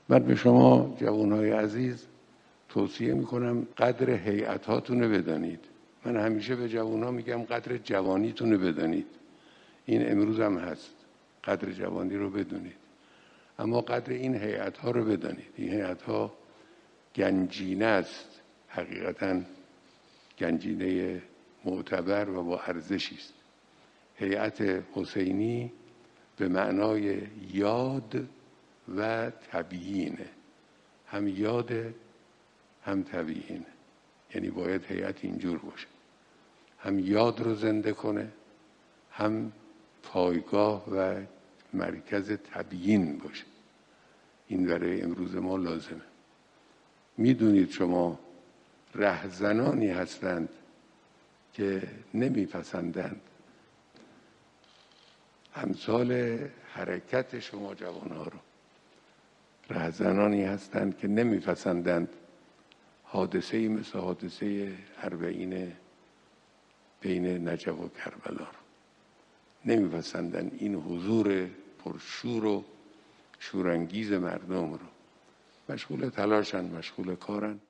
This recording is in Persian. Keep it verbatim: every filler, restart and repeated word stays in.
من به شما جوانهای عزیز توصیه میکنم قدر هیئت‌هاتون رو بدانید. من همیشه به جوانها میگم قدر جوانیتون رو بدانید. این امروز هم هست، قدر جوانی رو بدونید، اما قدر این هیئت‌ها رو بدانید. این هیئت‌ها گنجینه است، حقیقتاً گنجینه معتبر و با ارزشی است. هیئت حسینی به معنای یاد و تبیینه، هم یاد هم تبیینه. یعنی باید هیئت اینجور باشه، هم یاد رو زنده کنه، هم پایگاه و مرکز تبیین باشه. این برای امروز ما لازمه. میدونید شما رهزنانی هستند که نمیپسندند امثال حرکت شما جوانها رو. رهزنانی هستند که نمیپسندند حادثه‌ای مثل حادثه اربعین بین نجف و کربلا رو. نمیپسندند این حضور پرشور و شورانگیز مردم رو. مشغول تلاشن، مشغول کارن.